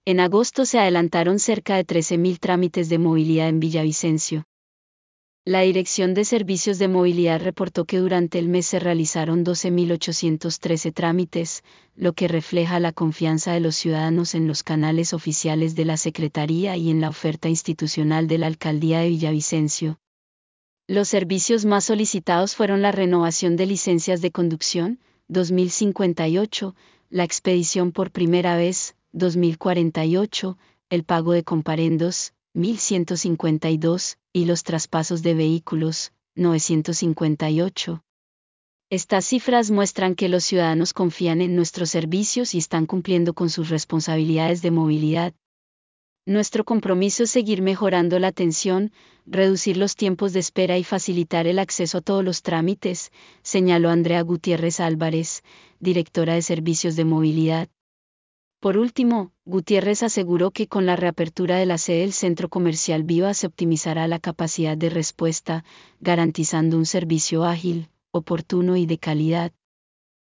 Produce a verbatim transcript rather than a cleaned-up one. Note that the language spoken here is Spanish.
En agosto se adelantaron cerca de trece mil trámites de movilidad en Villavicencio. La Dirección de Servicios de Movilidad reportó que durante el mes se realizaron doce mil ochocientos trece trámites, lo que refleja la confianza de los ciudadanos en los canales oficiales de la Secretaría y en la oferta institucional de la Alcaldía de Villavicencio. Los servicios más solicitados fueron la renovación de licencias de conducción, dos mil cincuenta y ocho, la expedición por primera vez, dos mil cuarenta y ocho, el pago de comparendos, mil ciento cincuenta y dos, y los traspasos de vehículos, novecientos cincuenta y ocho. Estas cifras muestran que los ciudadanos confían en nuestros servicios y están cumpliendo con sus responsabilidades de movilidad. Nuestro compromiso es seguir mejorando la atención, reducir los tiempos de espera y facilitar el acceso a todos los trámites, señaló Andrea Gutiérrez Álvarez, directora de Servicios de Movilidad. Por último, Gutiérrez aseguró que con la reapertura de la sede del Centro Comercial Viva se optimizará la capacidad de respuesta, garantizando un servicio ágil, oportuno y de calidad.